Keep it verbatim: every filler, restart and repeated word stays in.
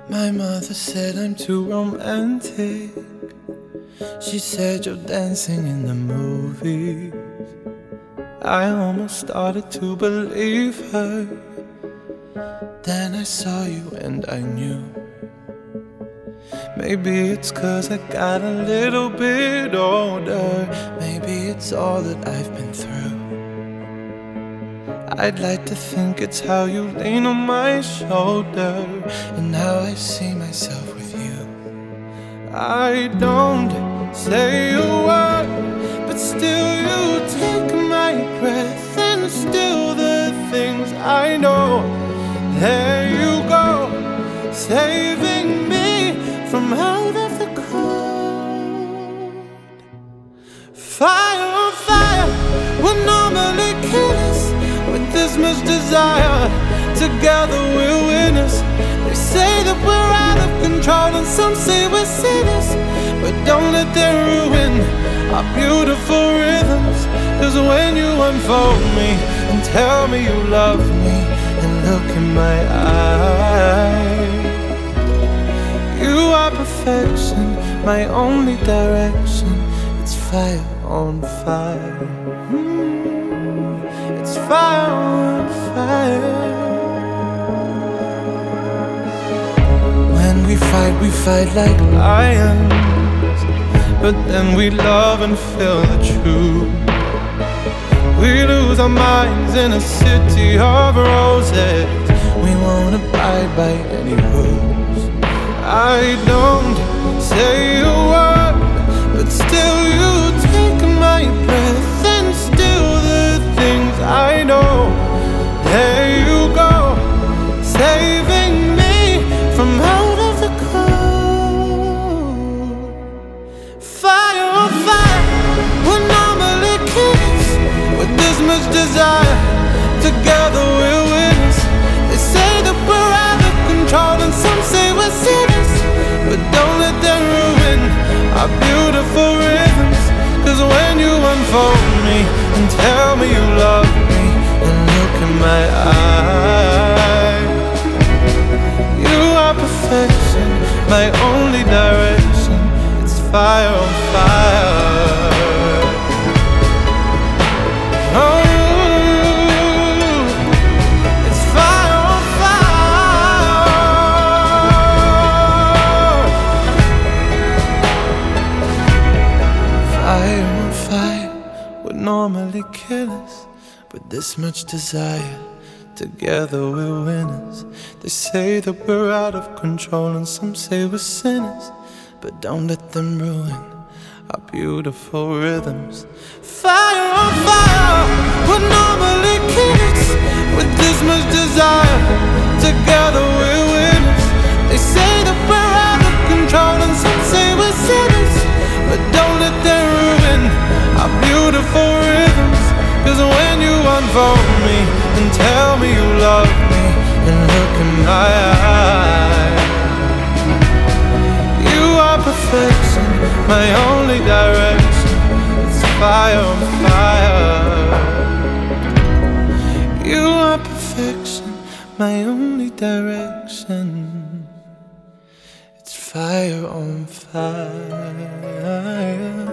My mother said I'm too romantic. She said you're dancing in the movies. I almost started to believe her. Then I saw you and I knew. Maybe it's 'cause I got a little bit older. Maybe it's all that I've been through. I'd like to think it's how you lean on my shoulder and how I see myself with you. I don't say a word, but still you take my breath, and still the things I know. There you go, saving me from out of the cold. Fire on fire, we're normally killers with this much desire. Together we're winners. They say that we're out of control and some say we're sinners, but don't let them ruin our beautiful rhythms. 'Cause when you unfold me and tell me you love me and look in my eyes, you are perfection, my only direction. It's fire on fire. Mm, it's fire on fire. When we fight, we fight like lions, but then we love and feel the truth. We lose our minds in a city of roses. We won't abide by any rules. I don't say a word, but still you take my breath, and still the things I know. There you go, saving me from out of the cold. Fire on fire, we're normally kids with this much desire. Together we're winners. They say that we're out of control and some say we're sinners, but don't let them ruin our beautiful rhythms. 'Cause when you unfold me and tell me you love me and look in my eyes, you are perfection, my only direction. It's fire on fire. Oh, it's fire on fire. Fire on fire, we're normally killers with this much desire. Together we're winners. They say that we're out of control and some say we're sinners, but don't let them ruin our beautiful rhythms. Fire on fire, we're normally kids with this much desire. Together we're winners. They say that we're out of control and some say we're sinners, but don't let them ruin our beautiful rhythms. 'Cause when you unfold me and tell me you love me and look in my eyes, you are perfection, my only direction. It's fire on fire. You are perfection, my only direction. It's fire on fire.